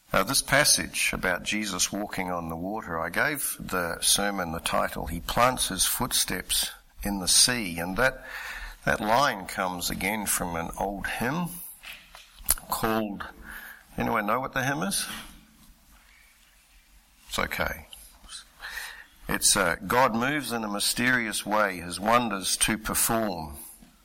This passage about Jesus walking on the water, I gave the sermon the title, He Plants His Footsteps in the Sea, and that line comes again from an old hymn called, anyone know what the hymn is? It's okay. It's God moves in a mysterious way, His wonders to perform.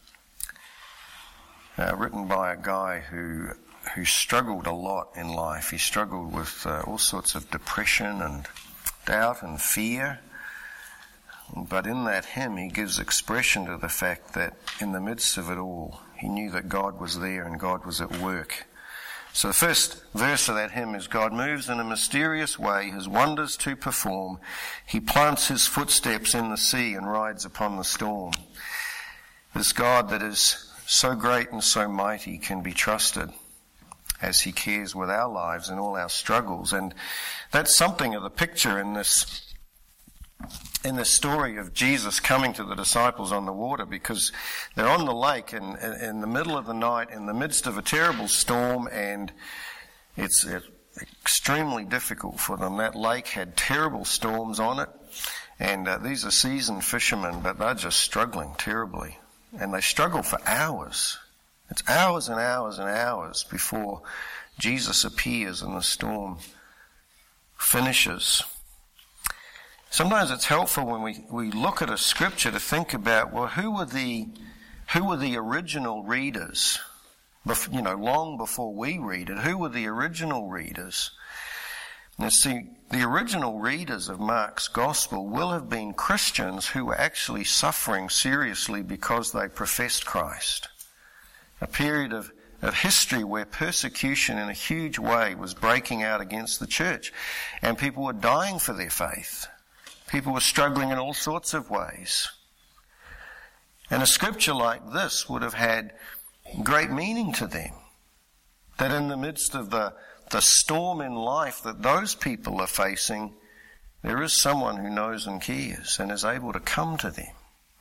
Written by a guy who struggled a lot in life. He struggled with all sorts of depression and doubt and fear. But in that hymn, he gives expression to the fact that in the midst of it all, he knew that God was there and God was at work. So the first verse of that hymn is, God moves in a mysterious way, His wonders to perform. He plants His footsteps in the sea and rides upon the storm. This God that is so great and so mighty can be trusted as He cares with our lives and all our struggles. And that's something of the picture in this story of Jesus coming to the disciples on the water, because they're on the lake in the middle of the night in the midst of a terrible storm, and it's extremely difficult for them. That lake had terrible storms on it, and these are seasoned fishermen, but they're just struggling terribly. And they struggle for hours. It's hours and hours and hours before Jesus appears and the storm finishes. Sometimes it's helpful when we look at a scripture to think about, well, who were the original readers? Long before we read it, who were the original readers? Now see, the original readers of Mark's Gospel will have been Christians who were actually suffering seriously because they professed Christ. A period of history where persecution in a huge way was breaking out against the church, and people were dying for their faith. People were struggling in all sorts of ways. And a scripture like this would have had great meaning to them. That in the midst of the storm in life that those people are facing, there is someone who knows and cares and is able to come to them.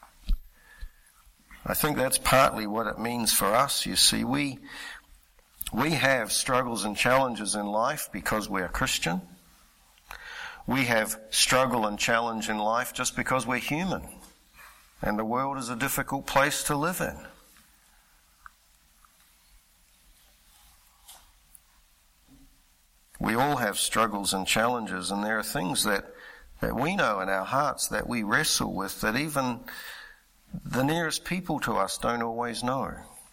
I think that's partly what it means for us. You see, we have struggles and challenges in life because we are Christian. We have struggle and challenge in life just because we're human. And the world is a difficult place to live in. We all have struggles and challenges, and there are things that we know in our hearts that we wrestle with that even the nearest people to us don't always know.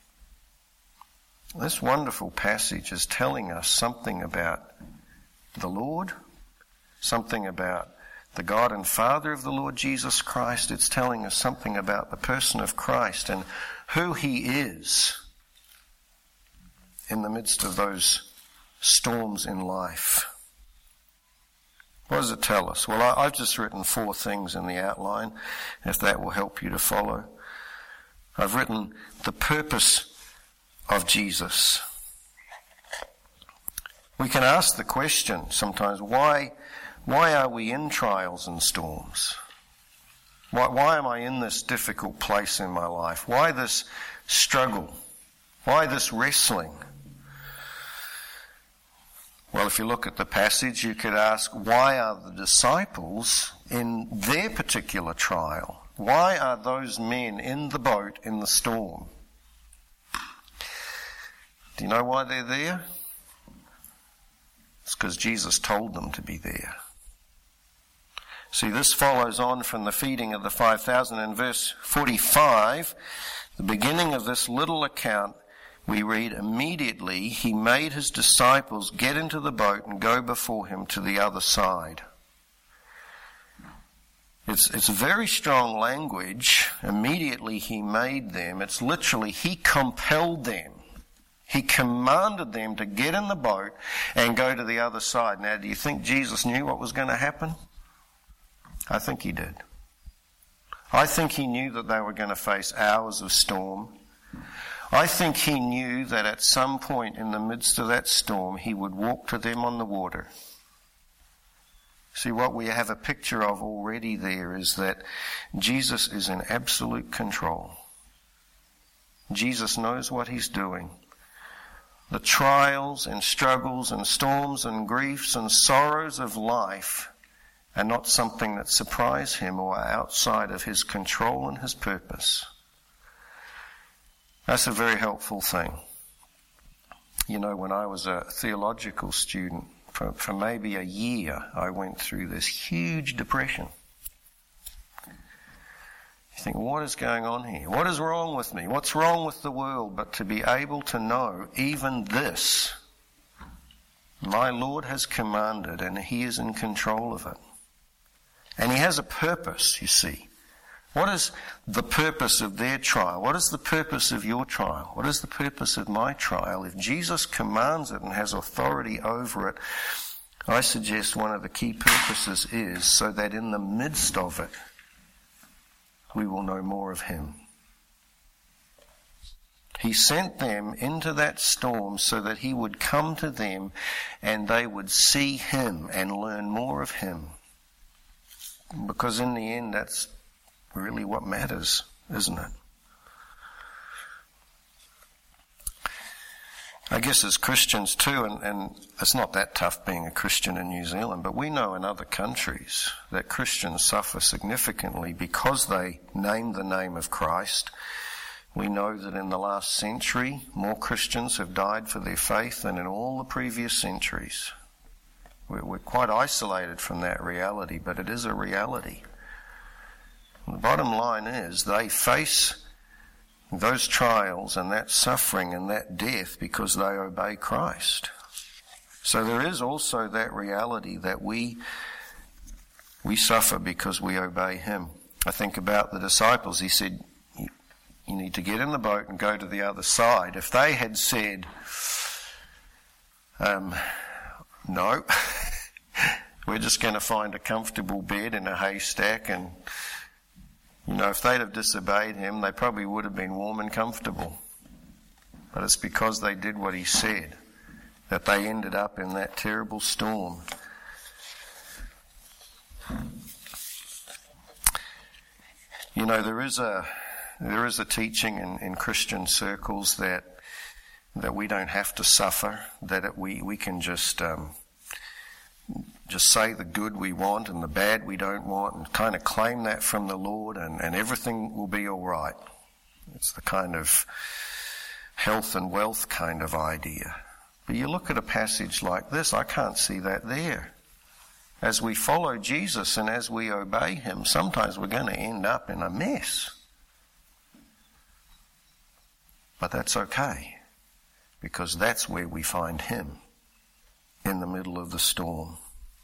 This wonderful passage is telling us something about the Lord, something about the God and Father of the Lord Jesus Christ. It's telling us something about the person of Christ and who He is in the midst of those storms in life. What does it tell us? Well, I've just written 4 things in the outline, if that will help you to follow. I've written the purpose of Jesus. We can ask the question sometimes, why are we in trials and storms? Why am I in this difficult place in my life? Why this struggle? Why this wrestling? Well, if you look at the passage, you could ask, why are the disciples in their particular trial? Why are those men in the boat in the storm? Do you know why they're there? It's because Jesus told them to be there. See, this follows on from the feeding of the 5,000 in verse 45. The beginning of this little account, we read, immediately He made His disciples get into the boat and go before Him to the other side. It's very strong language. Immediately He made them. It's literally He compelled them. He commanded them to get in the boat and go to the other side. Now, do you think Jesus knew what was going to happen? I think He did. I think He knew that they were going to face hours of storm. I think He knew that at some point in the midst of that storm, He would walk to them on the water. See, what we have a picture of already there is that Jesus is in absolute control. Jesus knows what He's doing. the trials and struggles and storms and griefs and sorrows of life are not something that surprise him or are outside of his control and his purpose. That's a very helpful thing. You know, when I was a theological student, for maybe a year, I went through this huge depression. You think, what is going on here? What is wrong with me? What's wrong with the world? But to be able to know even this, my Lord has commanded and he is in control of it. And he has a purpose, you see. What is the purpose of their trial? What is the purpose of your trial? What is the purpose of my trial? If Jesus commands it and has authority over it, I suggest one of the key purposes is so that in the midst of it, we will know more of him. He sent them into that storm so that he would come to them and they would see him and learn more of him. Because in the end, that's really what matters, isn't it? I guess as Christians too, and it's not that tough being a Christian in New Zealand, but we know in other countries that Christians suffer significantly because they name the name of Christ. We know that in the last century, more Christians have died for their faith than in all the previous centuries. We're quite isolated from that reality, but it is a reality. The bottom line is they face those trials and that suffering and that death because they obey Christ. So there is also that reality that we suffer because we obey him. I think about the disciples. He said, you need to get in the boat and go to the other side. If they had said, no, we're just going to find a comfortable bed in a haystack, and if they'd have disobeyed him, they probably would have been warm and comfortable. But it's because they did what he said that they ended up in that terrible storm. There is a teaching in Christian circles that we don't have to suffer, that we can just say the good we want and the bad we don't want and kind of claim that from the Lord and everything will be all right. It's the kind of health and wealth kind of idea. But you look at a passage like this, I can't see that there. As we follow Jesus and as we obey him, sometimes we're going to end up in a mess. But that's okay, because that's where we find him, in the middle of the storm.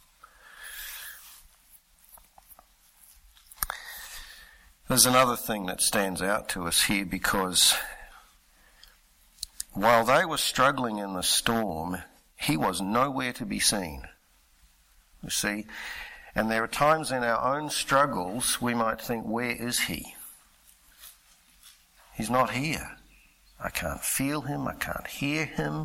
There's another thing that stands out to us here, because while they were struggling in the storm, he was nowhere to be seen. You see, and there are times in our own struggles we might think, where is he? He's not here. I can't feel him. I can't hear him.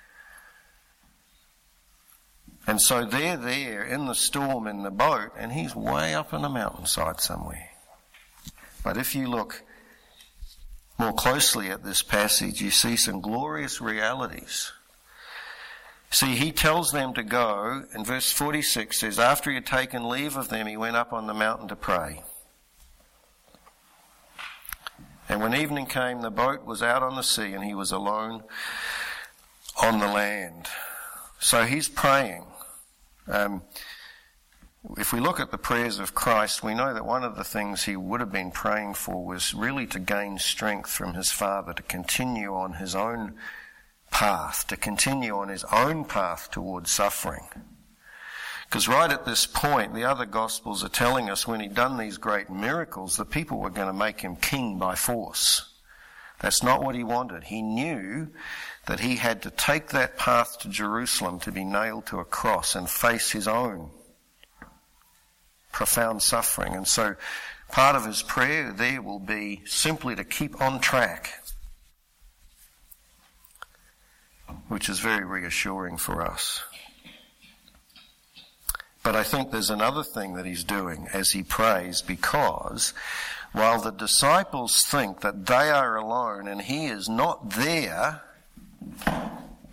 And so they're there in the storm in the boat, and he's way up on a mountainside somewhere. But if you look more closely at this passage, you see some glorious realities. See, he tells them to go, and verse 46 says, after he had taken leave of them, he went up on the mountain to pray. And when evening came, the boat was out on the sea, and he was alone on the land. So he's praying. If we look at the prayers of Christ, we know that one of the things he would have been praying for was really to gain strength from his Father, to continue on his own path, to continue on his own path towards suffering. Because right at this point, the other Gospels are telling us when he'd done these great miracles, the people were going to make him king by force. That's not what he wanted. He knew that he had to take that path to Jerusalem to be nailed to a cross and face his own profound suffering. And so part of his prayer there will be simply to keep on track, which is very reassuring for us. But I think there's another thing that he's doing as he prays, because while the disciples think that they are alone and he is not there,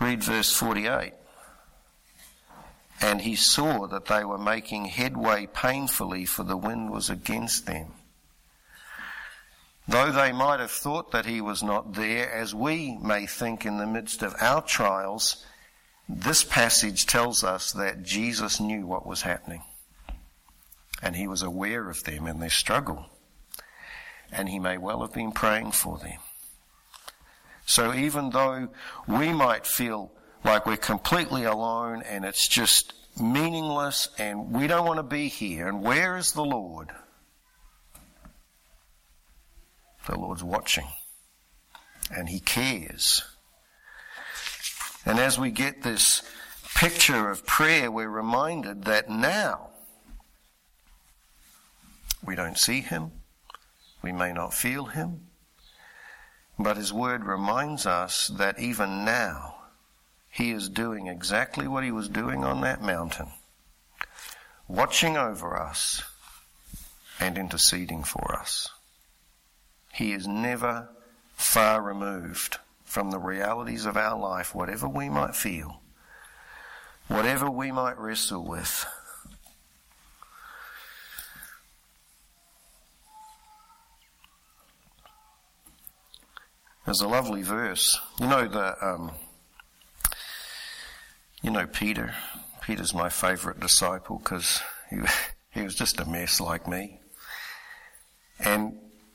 Read verse 48. And he saw that they were making headway painfully, for the wind was against them. Though they might have thought that he was not there, as we may think in the midst of our trials, this passage tells us that Jesus knew what was happening. And he was aware of them and their struggle. And he may well have been praying for them. So even though we might feel like we're completely alone and it's just meaningless and we don't want to be here, and where is the Lord? The Lord's watching and he cares. And as we get this picture of prayer, we're reminded that now we don't see him, we may not feel him, but his word reminds us that even now he is doing exactly what he was doing on that mountain, watching over us and interceding for us. He is never far removed from the realities of our life, whatever we might feel, whatever we might wrestle with. There's a lovely verse. You know Peter. Peter's my favourite disciple because he was just a mess like me. And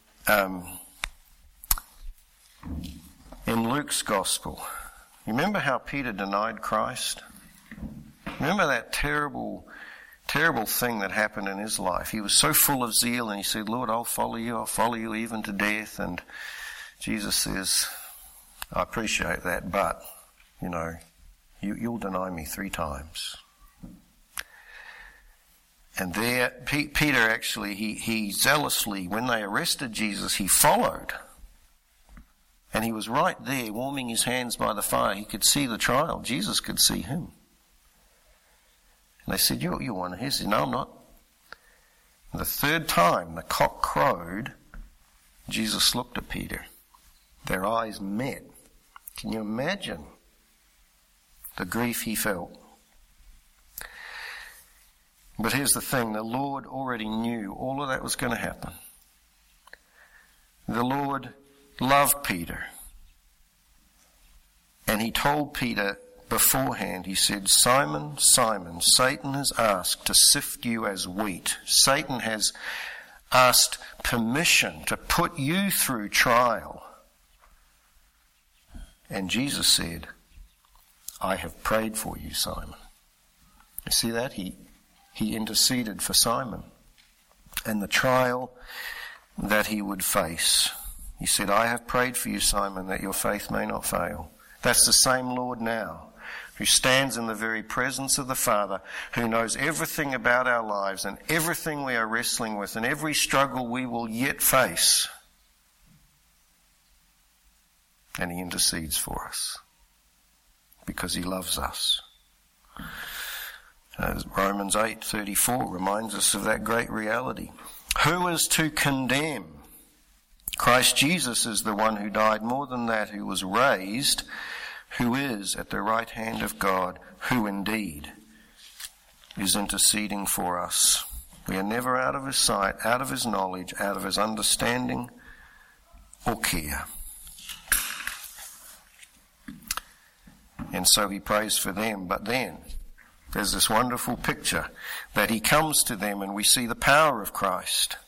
in Luke's Gospel, you remember how Peter denied Christ? Remember that terrible thing that happened in his life? He was so full of zeal and he said, Lord, I'll follow you even to death. And Jesus says, I appreciate that, but, you'll deny me 3 times. And there, Peter actually, he zealously, when they arrested Jesus, he followed. And he was right there, warming his hands by the fire. He could see the trial. Jesus could see him. And they said, you're one of his. He said, no, I'm not. And the 3rd time the cock crowed, Jesus looked at Peter. Their eyes met. Can you imagine the grief he felt? But here's the thing, the Lord already knew all of that was going to happen. The Lord loved Peter. And he told Peter beforehand, he said, Simon, Simon, Satan has asked to sift you as wheat. Satan has asked permission to put you through trial. And Jesus said, I have prayed for you, Simon. You see that? He interceded for Simon and the trial that he would face. He said, I have prayed for you, Simon, that your faith may not fail. That's the same Lord now, who stands in the very presence of the Father, who knows everything about our lives and everything we are wrestling with and every struggle we will yet face. And he intercedes for us because he loves us. Romans 8:34 reminds us of that great reality. Who is to condemn? Christ Jesus is the one who died, more than that, who was raised, who is at the right hand of God, who indeed is interceding for us. We are never out of his sight, out of his knowledge, out of his understanding or care. And so he prays for them. But then there's this wonderful picture that he comes to them and we see the power of Christ.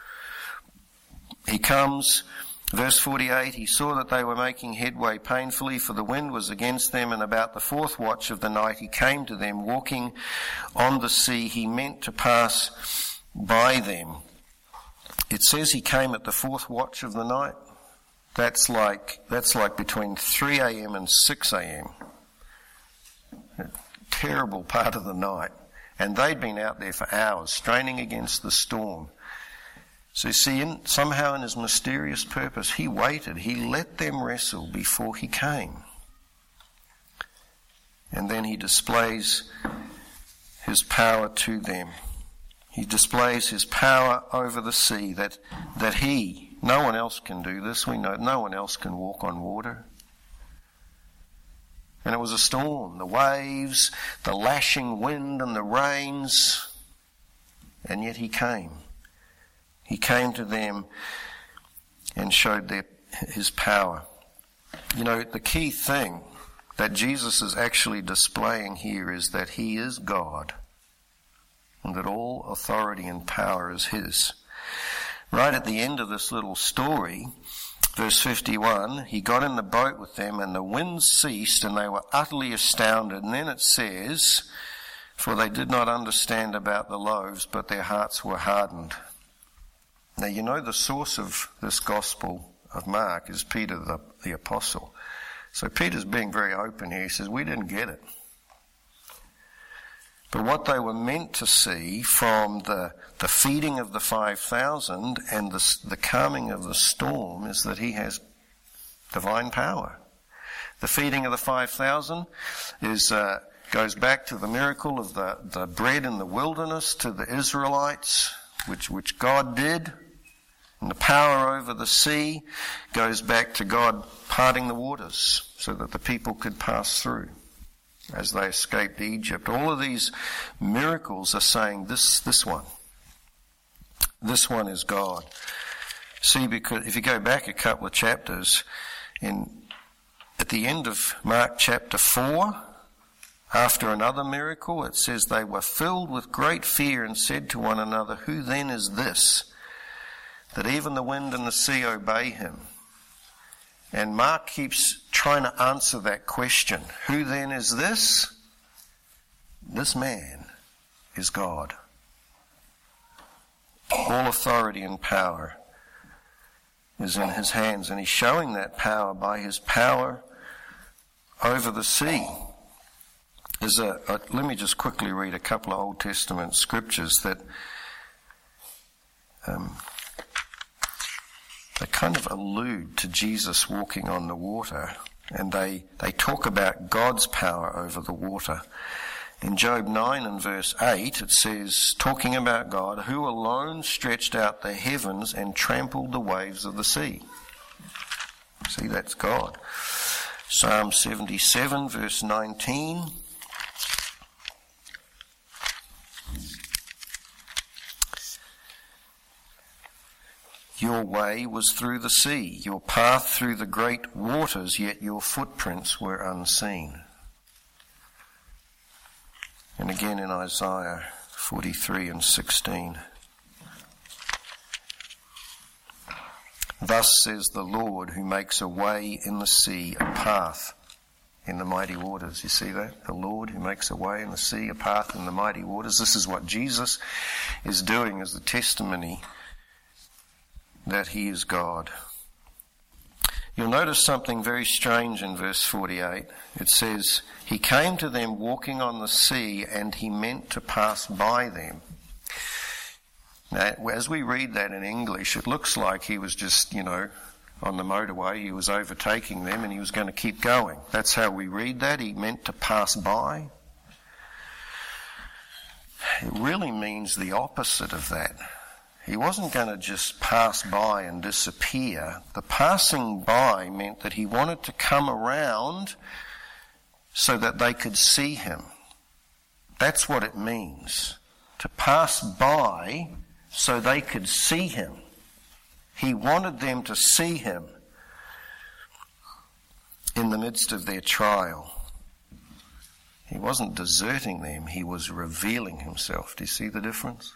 He comes, verse 48, he saw that they were making headway painfully, for the wind was against them, and about the 4th watch of the night he came to them, walking on the sea. He meant to pass by them. It says he came at the 4th watch of the night. That's like between 3 a.m. and 6 a.m. A terrible part of the night. And they'd been out there for hours, straining against the storm. So you see, somehow in his mysterious purpose, he waited. He let them wrestle before he came. And then he displays his power to them. He displays his power over the sea, that no one else can do this. We know no one else can walk on water. And it was a storm, the waves, the lashing wind and the rains. And yet he came. He came to them and showed his power. You know, the key thing that Jesus is actually displaying here is that he is God and that all authority and power is his. Right at the end of this little story, verse 51, he got in the boat with them and the wind ceased and they were utterly astounded. And then it says, for they did not understand about the loaves, but their hearts were hardened. Now you know the source of this Gospel of Mark is Peter the Apostle. So Peter's being very open here. He says, we didn't get it. But what they were meant to see from the feeding of the 5,000 and the calming of the storm is that he has divine power. The feeding of the 5,000 goes back to the miracle of the bread in the wilderness to the Israelites, which God did. And the power over the sea goes back to God parting the waters so that the people could pass through as they escaped Egypt. All of these miracles are saying this one is God. See, because if you go back a couple of chapters, at the end of Mark chapter 4, after another miracle, it says they were filled with great fear and said to one another, who then is this, that even the wind and the sea obey him? And Mark keeps trying to answer that question. Who then is this? This man is God. All authority and power is in his hands, and he's showing that power by his power over the sea. Let me just quickly read a couple of Old Testament scriptures that they kind of allude to Jesus walking on the water, and they talk about God's power over the water. In Job 9 and verse 8 it says, talking about God, who alone stretched out the heavens and trampled the waves of the sea. See, that's God. Psalm 77 verse 19. Your way was through the sea, your path through the great waters, yet your footprints were unseen. And again in Isaiah 43 and 16. Thus says the Lord, who makes a way in the sea, a path in the mighty waters. You see that? The Lord who makes a way in the sea, a path in the mighty waters. This is what Jesus is doing as the testimony that he is God. You'll notice something very strange in verse 48. It says, he came to them walking on the sea, and he meant to pass by them. Now, as we read that in English, it looks like he was just, on the motorway, he was overtaking them and he was going to keep going. That's how we read that. He meant to pass by. It really means the opposite of that. He wasn't going to just pass by and disappear. The passing by meant that he wanted to come around so that they could see him. That's what it means. To pass by so they could see him. He wanted them to see him in the midst of their trial. He wasn't deserting them, he was revealing himself. Do you see the difference?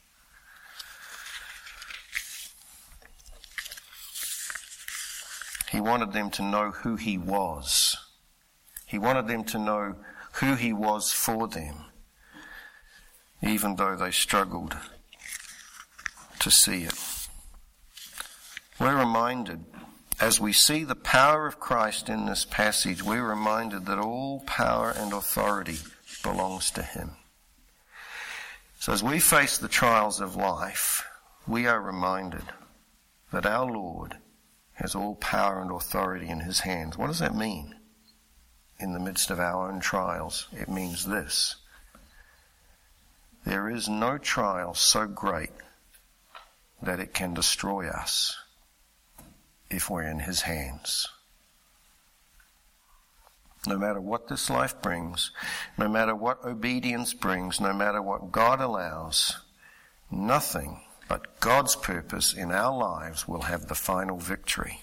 He wanted them to know who he was. He wanted them to know who he was for them, even though they struggled to see it. We're reminded, as we see the power of Christ in this passage, we're reminded that all power and authority belongs to him. So as we face the trials of life, we are reminded that our Lord has all power and authority in his hands. What does that mean? In the midst of our own trials, it means this: there is no trial so great that it can destroy us if we're in his hands. No matter what this life brings, no matter what obedience brings, no matter what God allows, nothing but God's purpose in our lives will have the final victory.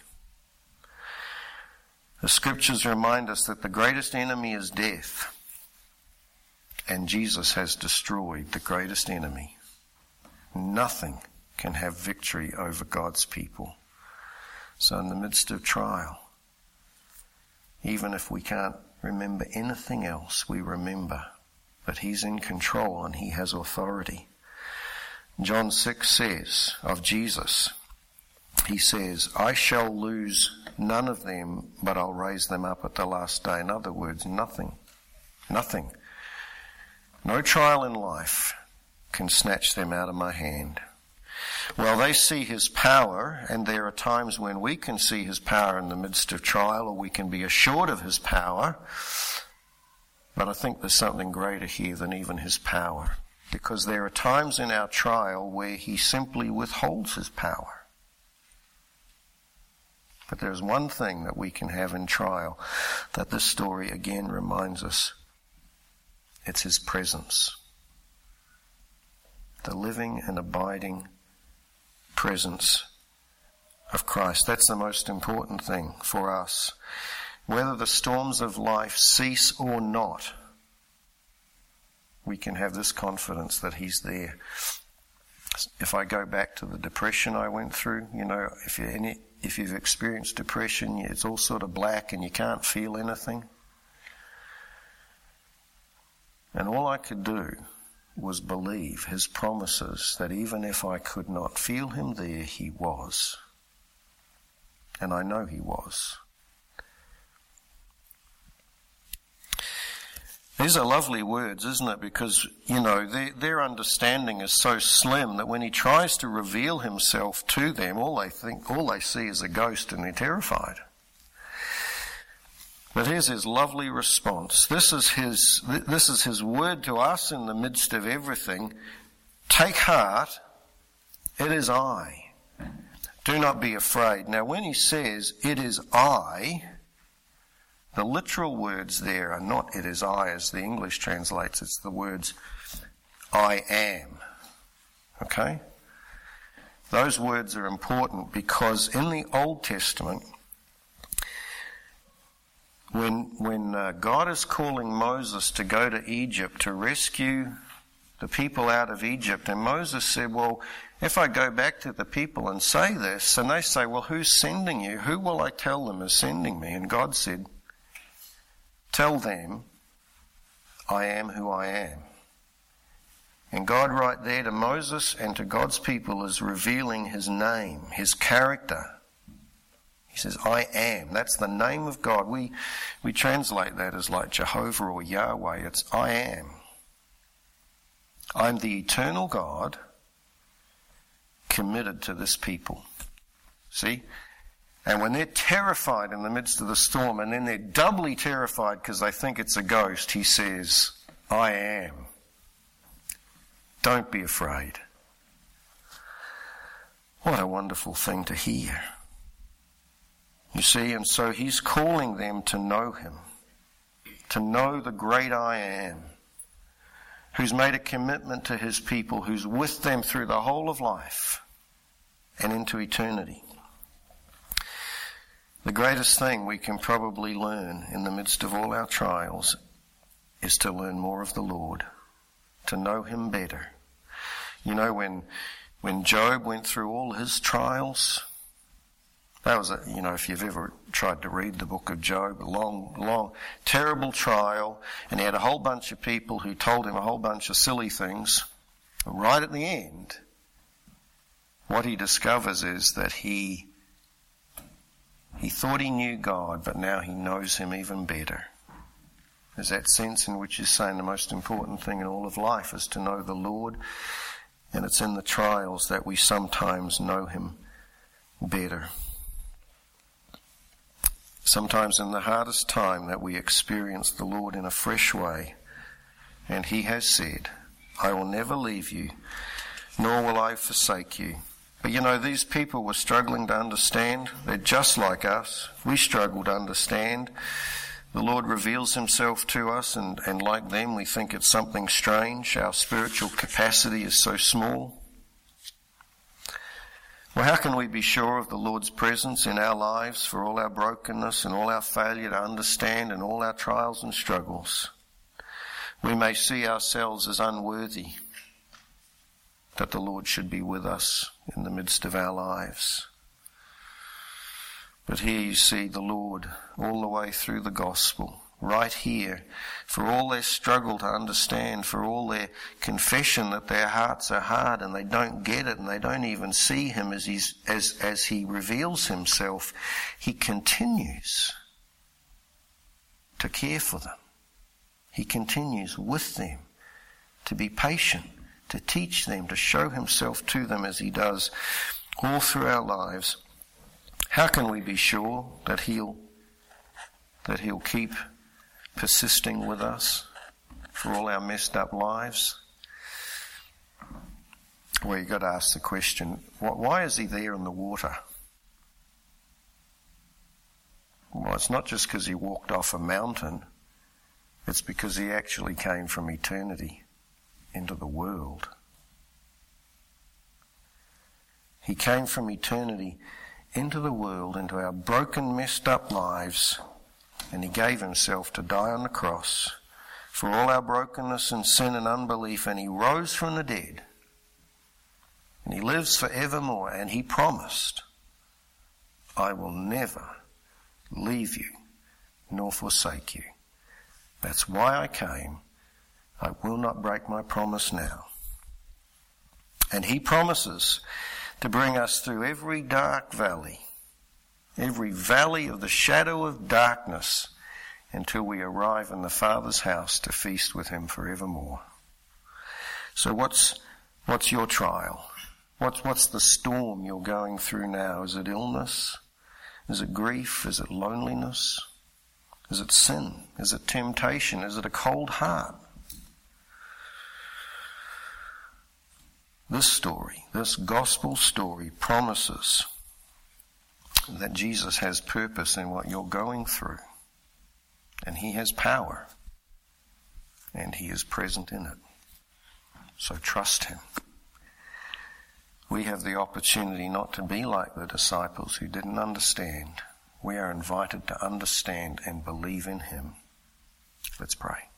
The scriptures remind us that the greatest enemy is death, and Jesus has destroyed the greatest enemy. Nothing can have victory over God's people. So in the midst of trial, even if we can't remember anything else, we remember that He's in control and He has authority. John 6 says of Jesus, He says, I shall lose none of them, but I'll raise them up at the last day. In other words, nothing. No trial in life can snatch them out of my hand. Well, they see His power, and there are times when we can see His power in the midst of trial, or we can be assured of His power. But I think there's something greater here than even His power, because there are times in our trial where He simply withholds His power. But there's one thing that we can have in trial that this story again reminds us. It's His presence. The living and abiding presence of Christ. That's the most important thing for us. Whether the storms of life cease or not, we can have this confidence that He's there. If I go back to the depression I went through, if you've experienced depression, it's all sort of black and you can't feel anything. And all I could do was believe His promises that even if I could not feel Him there, He was. And I know He was. These are lovely words, isn't it? Because, their understanding is so slim that when He tries to reveal Himself to them, all they see is a ghost and they're terrified. But here's His lovely response. This is His word to us in the midst of everything. Take heart, it is I. Do not be afraid. Now when He says, it is I, the literal words there are not it is I as the English translates. It's the words I am. Okay? Those words are important because in the Old Testament, when God is calling Moses to go to Egypt to rescue the people out of Egypt, and Moses said, well, if I go back to the people and say this, and they say, well, who's sending you? Who will I tell them is sending me? And God said, tell them, I am who I am. And God right there to Moses and to God's people is revealing His name, His character. He says, I am. That's the name of God. We translate that as like Jehovah or Yahweh. It's I am. I'm the eternal God committed to this people. See? And when they're terrified in the midst of the storm, and then they're doubly terrified because they think it's a ghost, He says, I am. Don't be afraid. What a wonderful thing to hear. You see, and so He's calling them to know Him, to know the great I am, who's made a commitment to His people, who's with them through the whole of life and into eternity. The greatest thing we can probably learn in the midst of all our trials is to learn more of the Lord, to know Him better. When Job went through all his trials, that was if you've ever tried to read the book of Job, long, terrible trial, and he had a whole bunch of people who told him a whole bunch of silly things. But right at the end, what he discovers is that he thought he knew God, but now he knows Him even better. There's that sense in which He's saying the most important thing in all of life is to know the Lord, and it's in the trials that we sometimes know Him better. Sometimes in the hardest time that we experience the Lord in a fresh way. And He has said, I will never leave you, nor will I forsake you. But these people were struggling to understand. They're just like us. We struggle to understand. The Lord reveals himself to us, and like them we think it's something strange. Our spiritual capacity is so small. Well, how can we be sure of the Lord's presence in our lives for all our brokenness and all our failure to understand and all our trials and struggles? We may see ourselves as unworthy that the Lord should be with us in the midst of our lives. But here you see the Lord all the way through the gospel, right here, for all their struggle to understand, for all their confession that their hearts are hard and they don't get it and they don't even see him as he reveals himself, he continues to care for them. He continues with them to be patient, to teach them, to show himself to them as he does all through our lives. How can we be sure that he'll keep persisting with us for all our messed up lives? Well, you've got to ask the question, why is he there in the water? Well, it's not just because he walked off a mountain. It's because he actually came from eternity into the world. He came from eternity into the world, into our broken, messed up lives, and he gave himself to die on the cross for all our brokenness and sin and unbelief, and he rose from the dead, and he lives forevermore, and he promised, I will never leave you nor forsake you. That's why I came. I will not break my promise now. And he promises to bring us through every dark valley, every valley of the shadow of darkness, until we arrive in the Father's house to feast with him forevermore. So what's your trial? What's the storm you're going through now? Is it illness? Is it grief? Is it loneliness? Is it sin? Is it temptation? Is it a cold heart? This story, this gospel story, promises that Jesus has purpose in what you're going through, and he has power, and he is present in it. So trust him. We have the opportunity not to be like the disciples who didn't understand. We are invited to understand and believe in him. Let's pray.